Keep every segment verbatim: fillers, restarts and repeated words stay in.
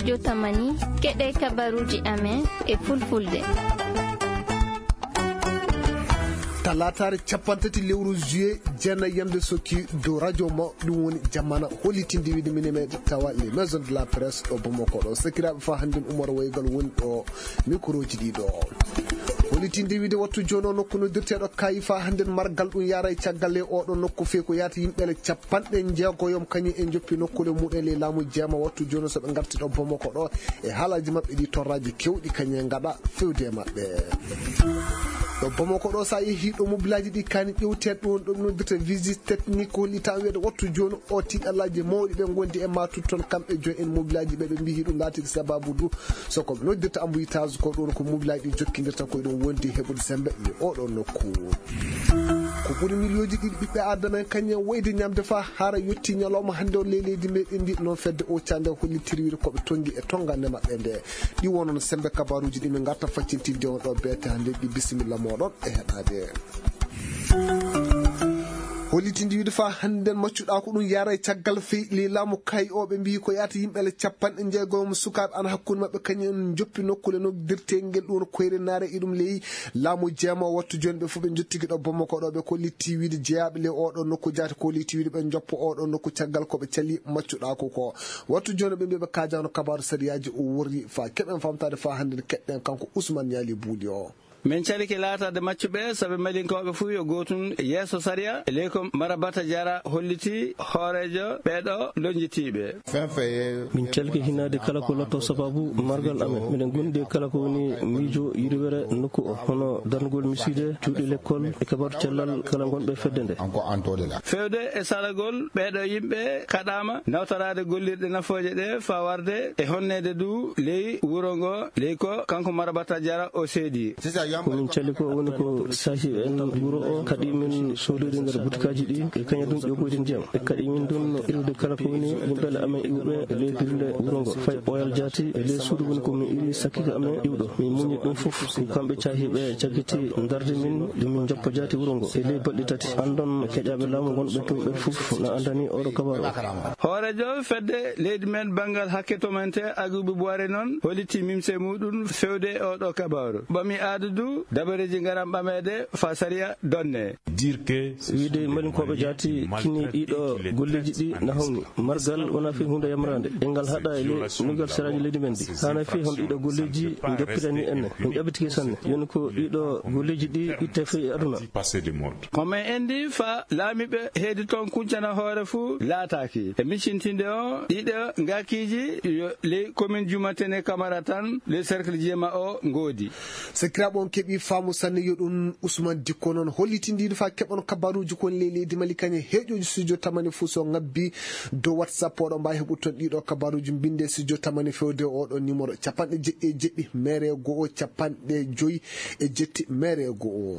studio Tamani keɗe kabaruji amen e fulfulde. talatare capantati lewru juillet jeena yamde sokki do radio ma ɗum woni jamana hollitinde wiide minen meɗe tawa les maison de la presse ɗo Bamako ɗo sakiraɓe fa hannde Oumar Waygal woni ɗo micro ji ɗiɗo hollitinde wiide wattu joni o nokku no dirteɗo kayi fa hannde margal ɗum yara e caggal e oɗo nokku fe ko yata yimɓele capanɗe jeegoyom kañum en joppi nokkude muɗum le laamu jeema wattu joni soɓe garti ɗo Bamako ɗo e haalaji mabɓe ɗi torraji kewɗi kañum gaɗa fewde mabɓe ɗo Bamako ɗo sa yeehi ɗo mobilaji ɗi kani ƴewteɗ ɗum ɗum noddirte visite technique hollita wiyede wattu joni o tiɗallaji mawɗi ɓe gondi e ma tutton kamɓe joni en mobilaji ɓe ɓe mbi ɗum laatiɗi sababu du sokoɓe noddirta embouillage ko ɗon ko mobilaji ɗi jokkidirta koye ɗum wondi heɓude sembe e oɗo nokku ko ɓuuri millioji ɗiɗi ɓiɓɓe adama en kañum wayde ñamde fa haara yetti ñalawma hannde o leydi meɗen ndi noon fedde o cande hollitiri wiide koɓe tongi e tongande mabɓe nde ɗi wonon sembe kabaruji ɗi min garta faccintinde on ɗo beete hannde ɗi bisimilla moɗon e heɗade hollitinde wiide fa hannde maccuɗa ko ɗum yara e caggal feyɗi laamu kay o ɓe mbi ko yata yimɓele capanɗe jeegoymo sukaɓe ana hakkude mabɓe kañum joppi nokkule noddirtegel ɗum koyre naare e ɗum leyi laamu jeema wattu joni ɓe fof ɓe jottigi ɗo Bamako ɗo ɓe kollitti wiide jeeyaɓe le oɗo nokku jaati kollitti wiide ɓe joppa oɗo nokku caggal koɓe cali maccuɗa ko ko wattu joni ɓe mbi ɓe kajano kabaru sariyaji o worri fa keɓen famtade fa hannde keɗɗen kanko Ousmane Yali Buuli o min caliki laatade maccuɓe saɓe malinkoɓe fuu yo gotum yeeso saria e ley ko Marabata Diarra holliti hoorejo ɓeeɗo lonjitiɓe min calki hinade kala ko lotto sababu margal amen miɗen gondi kala ko woni miijo yiriwere nokku o hono darnugol miside cuuɗi l'école e kabaru cellal kala gonɓe fedde nde fewde e salagol ɓeeɗo yimɓe kaɗama nawtorade gollirɗe nafoje ɗe fa warde e honnede du ley wuro ngo ley ko kanko Marabata Diarra o seedi komin cali ko woni ko sahi en wuro o kadi min soodori nder butikaji ɗi e kaña ɗum ƴogoyde ndiyam e kadi min ɗum irude kala ko woni yimɓele amen iwɓe e ley birde wuro ngo fay oyal jaati e ley suudu woni ko min iri sakkika amen iwɗo min muñi ɗum fof ko kamɓe cahiɓe caggiti darde min ɗo min joppa jaati wuro ngo e ley balɗe tati andon keƴaɓe laamu gonɓe toon ɓen fof no andani oɗo kabaru hoorejo fedde leydi men banggal hakke to men te Agouba Boire noon holliti mimse muɗum fewde oɗo kabaru ɓami adudu dabareji garam ɓamede fa saria donne wiide malinkoɓe jaati kini ɗiɗo golleji ɗi na hawni margal wona fi hunde yamrande e ngal haɗa e le nugal seraji leydi men ɗi hana fi hon ɗiɗo golleji joppitani enne min ƴaɓitiki sanne yoni ko ɗiɗo golleji ɗi itte fe aduna komin endi fa laamiɓe heedi toon kuncana hoore fuu laataki e miccintinde o ɗiɗo ngakiji yo ley commune Jumatene Camara tan le cercle jema o ngoodi sakiraɓe on keeɓi faamu sanne yo ɗum Ousmane Dikko noon hollitindiɗo fa keɓon kabaruji kon ley leydi Mali kañe heeƴoji studio Tamani fuu so ngabbi dow WhatsApp oɗo mbawi heɓuton ɗiɗo kabaruji binde studio Tamani fewde oɗo numéro capanɗe jeɗɗi e jeɗɗi mere go'o capanɗe joyyi e jetti mere go'o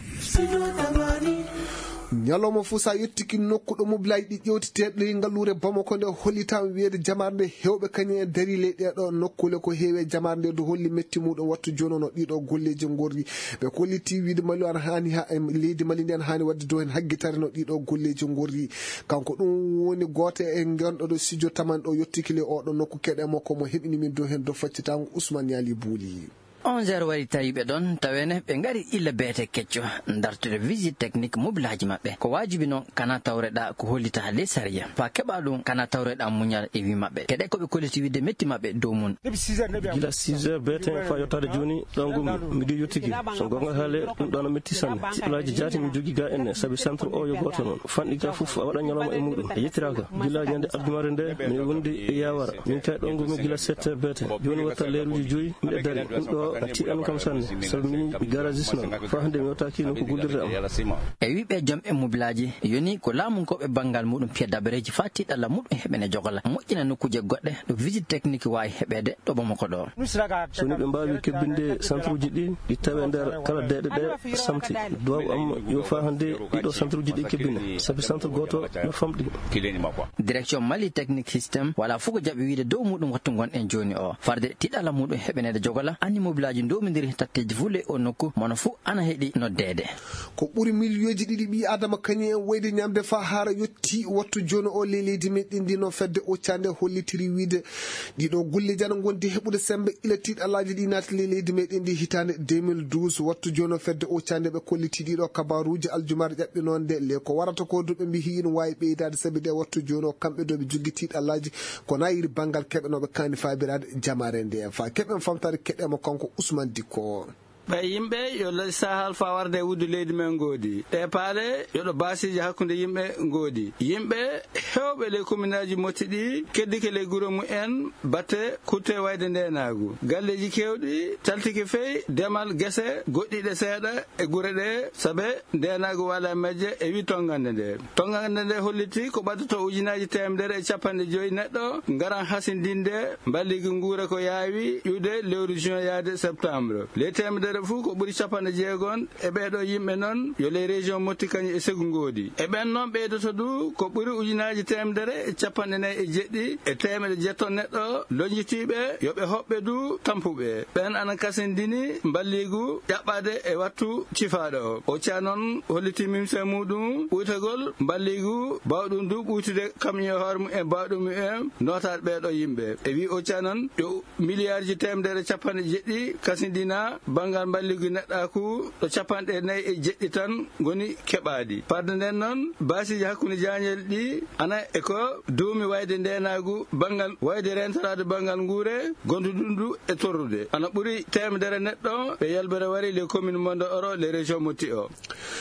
ñalawma fuu sa yettiki nokkuɗo mobilaji ɗi ƴewteteɗo ngallure Bamako nde hollitama wiyede jamar nde hewɓe kañum e daari ley ɗeɗo nokkule ko heewe jamar nde do holli metti muɗum wattu joni no ɗiɗo golleji gorri ɓe kolliti wiide Mali an hani ha leydi Mali ndi an hani wadde dow hen haggitare no ɗiɗo golleji gorri kanko ɗum woni goto e gonɗo ɗo studio Tamani ɗo yettiki le oɗo nokku keɗe makko mo heɓini min dow hen dow faccitango Ousmane Yali Bouli onze heures waɗi tawiɓe ɗon tawene ɓe gari illa beete kecco dartude visite technique mobilaji maɓɓe ko wajibi noon kana tawreɗa ko hollita ley saria fa keɓa ɗum kana tawreɗa muñal e wi maɓɓe keɗe koɓe kolliti widde metti maɓɓe dow mum gila six heures beete fa yettade joni ɗon gommi miɗo yettiki so gonga haale ɗum ɗon metti sanne ciɓlaji jaati min jogui ga enne saabi centre o yo goto noon fanɗi ga foof a waɗa ñalawma e muɗum a yettiraka gila ñande aldumare nde min wondi e yawara min kay ɗon gommi gila sept heures beete joni watta leyruji joyyi miɗe daari ɗum ɗo a tiɗan kam sanne sabi min garagis noon fa hande mi watta kino ko gullirde am e wiɓe joom e mobilaji yoni ko laamunkoɓe banggal muɗum piya dabareji fa tiɗalla muɗum heɓene jogala moƴƴina nokkuje goɗɗe ɗo visite technique wawi heɓede ɗo Bamako ɗo soni ɓe mbawi kebbinde centre uji ɗi ɗi tawe nder kala deɗe ɗe samti duwaw am yo fa hande ɗiɗo centre uji ɗi kebbine saabi centre goto no famɗi direction Mali technique système wala fo ko jaɓi wiide dow muɗum wattu gon en joni o farde tiɗalla muɗum heɓenede jogala anni moblaji ndomidiri tatteji fule o nokku mono fu ana heɗi noddede ko ɓuri milliyoji ɗiɗi ɓi adama kañum en wayde ñamde fa haara yetti wattu joni o le leydi meɗen ndi no fedde occande hollitiri wiide ɗiɗo gulleji ana gondi heɓude sembe ila tiɗalaji ɗi naati le leydi meɗen ndi hitande deux mille douze wattu joni o fedde occande ɓe kolliti ɗiɗo kabaruji aljumare ƴaɓɓinonde le ko warata ko duɓe mbi hiino wawi ɓeydade saabi ɗe wattu joni o kamɓe ɗo ɓe jogui tiɗalaji ko nayiri banggal keɓenoɓe kani fabirade jamare nde fa keɓen famtade keɗemo kanko Ousmane Dicko ɓe yimɓe yo sahal fa warde wuddu leydi men goodi ɗe paale yoɗo basiji hakkude yimɓe goodi yimɓe hewɓe le commune aji motti ɗi keddike le guuro mumen batte kutte wayde ndenagu galleji kewɗi taltike feyi demal guese goɗɗiɗe seeɗa e guure ɗe saabe ndenagu wala majje e wi tongande nde tongande nde holliti ko ɓaddoto ujunaji temedere e capanɗe joyyi neɗɗo garan hasindinde mballigi nguura ko yaawi ƴuwde lewru juin yaade septembre les temedere fu ko ɓuri capanɗe jeegon e ɓeɗo yimɓe noon yo les région motti kañum e segu ngoodi e ɓen noon ɓeydoto du ko ɓuri ujunaji temedere e capanɗe nayyi e jeɗɗi e temedde jetton neɗɗo loñjitiɓe yoɓe hoɓɓe du tampuɓe ɓen ana kasindini mballigu ƴaɓɓade e wattu cifaɗo o o ca noon holliti mimse muɗum ɓuytagol mballigu bawɗum du ɓuytude kamƴe hoore mum e bawɗum mumen notaɗe ɓeɗo yimɓe e wi o ca noon yo milliard ji temedere capanɗe jeɗɗi kasindina bangal mballigu neɗɗaku ɗo capanɗe nayyi e jeɗɗi tan goni keɓaɗi parde nden noon basiji hakkude jañel ɗi ana eko duumi wayde ndenagu bangal wayde rentorade bangal nguure gonduɗum du e torrude ana ɓuuri temedere neɗɗo ɓe yalbere wari les communes mondo oro les régions motti o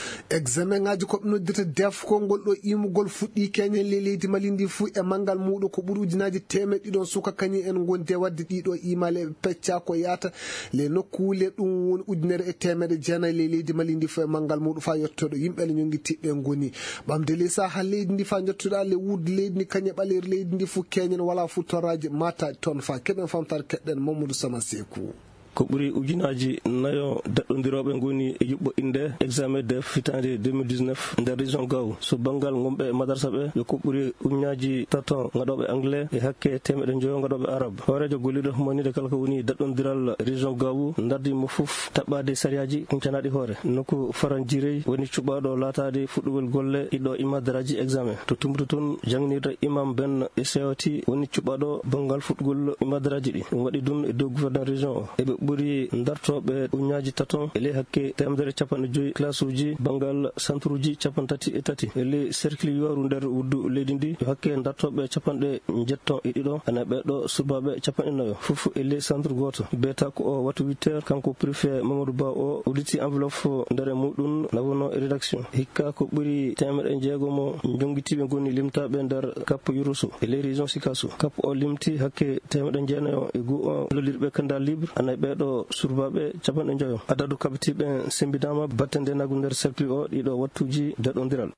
examen ngaji koɓe noddita defkol ngol ɗo imugol fuɗɗi keñen le leydi Mali ndi fuu e manggal muɗum ko ɓuuri ujunaji temed ɗiɗon suka kañum en gondi e wadde ɗiɗo imale e pecca ko yata le nokkule ɗum woni ujunere e temedde jeenayyi le leydi Mali ndi fo e manggal muɗum fa yettoɗo yimɓe le ñonguitiɓe goni ɓamde le saha leydi ndi fa jettuɗa le wuurde leydi ndi kañe ɓaleri leydi ndi fo keñen wala fu torraji mataji toon fa keɓen famtade keɗɗen Mamadou Sama Sekou ko ɓuri ujunaji nayo daɗɗodiroɓe goni e yuɓɓo inde examen def hitande deux mille dix-neuf nder région Gaw so banggal gomɓe e madarsa ɓe yo ko ɓuri ujunaji taton gaɗoɓe anglais e hakke temeɗe joyo gaɗoɓe arabe horejo golliɗo monide kala ko woni daɗɗodiral région Gaw dardimo foof taɓɓade sariyaji kuncanaɗi hoore nokku faran jirey woni cuɓaɗo latade fuɗɗugol golle ɗiɗo imadaraji examen to tumbuto toon janginirde imam ben e sewti woni cuɓaɗo bangal fuɗɗugol imadaraji ɗi ɗum waɗi ɗum e dow gouverneur région o eɓe ɓuri dartoɓe uñaji taton ele hakke temedere capanɗe joyyi classe uji bangal centre uji capanɗe tati e tati ele cercle yoru nder wuddu leydi ndi yo hakke dartoɓe capanɗe jetton e ɗiɗo ana ɓeɗo subaɓe capanɗe nayo foof ele centre goto beta ko o wattu huit heures kanko préfet Mamadou Ba o udditi enveloppe nder muɗum nawono e rédaction hikka ko ɓuri temeɗe jeegomo jonguitiɓe goni limtaɓe nder kappo Yurusu ele région Sikasso kappo o limti hakke temeɗe jeenayo e goo on lolirɓe candidat libre ana ɓeɗo surbaɓe capanɗe joyo adadu kabitiɓe sembidama batte ndenagu nder cercle o ɗiɗo wattuji daɗodiral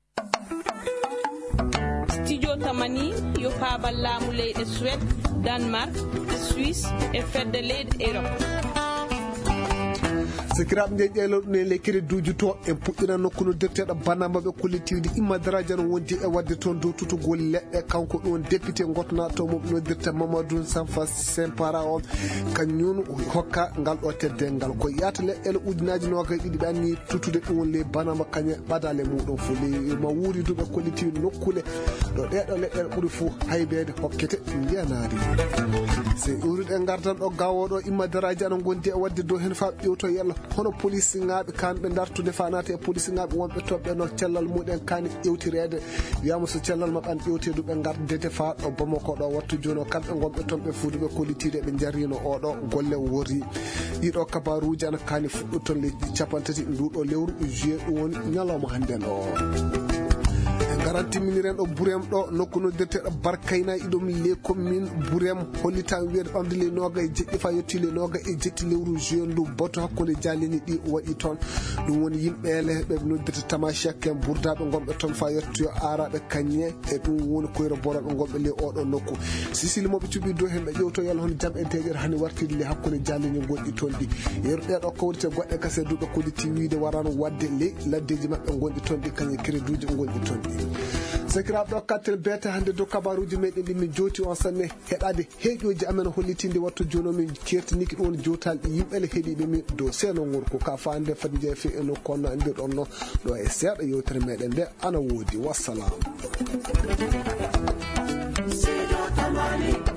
studio tamani yo paabal laamu leyɗe Suède Danemark Suisse e fedde leyɗe Europe sikiraɓe nde ƴeelo ɗum e lekkere dujuto en puɗɗina nokkuno defteɗo banamaɓe collectivité immadaraji no wondi e wadde toon dow tutugol leɗɗe kanko ɗon député gotnato mum noddirta Mamadou Sanfa Sempara on kañum hokka ngal ɗo teddel ko yata leɗɗele ujunaji nogaye ɗiɗi ɓe anni tutude ɗum le banama kañe ɓadale muɗum fo le ma wuuri duɓe collectivité nokkule ɗo ɗeɗo leɗɗele ɓuuri fo haybede hokkete ndiyanari se uriɗe gardan ɗo gawoɗo immadaraji ana gondi e wadde dow hen fa ƴewto yalla hono police ngaɓe kanɓe dartude fanate e police ngaɓe wonɓe toɓɓe no cellal muɗen kani ƴewtirede wiyama so cellal mabɓe an ƴewtedu ɓe gardete fa ɗo Bamako ɗo wattu joni o kamɓe gonɓe toon ɓe fuuduɓe kollitide ɓe jarrino oɗo golle wori ɗiɗo kabaruji ana kani fuɗɗo toon leydi capantati nduɗo lewru juillet ɗum woni ñalawma hannden o garantiminiren ɗo Burem ɗo nokku noddirteɗo Barkayna iɗum les communes Burem hollitama wiyede ɓamde le noga e jeɗɗi fa yetti le noga e jetti lewru juin ndu bato hakkude jalini ɗi waɗi toon ɗum woni yimɓele ɓe noddirta Tamashek en burdaɓe gonɓe toon fa yettoyo araɓe kañe e ɗum woni koyro boroɓe gonɓe le oɗo nokku sisili moɓe cuɓi dow hen ɓe ƴewto yalla hono jam e deƴere hani wartide le hakkude jalini gonɗi toon ɗi yeru ɗeɗo kawrite goɗɗe kase duɓe kolliti wiide warano wadde le laddeji mabɓe gonɗi toon ɗi kañe crédit uji gonɗi toon ɗi sakiraɓe ɗo kattel bete hande dow kabaruji meɗen ɗi min jooti on sanne heɗade heeƴoji amen hollitinde wattu joni min kertiniki ɗon jotalɗe yimɓele heeɗiɓe min dow seeno ngurko ka fande fadi jeefi eno konno andirɗon no ɗo e seeɗa yewtere meɗen nde ana woodi wassalam.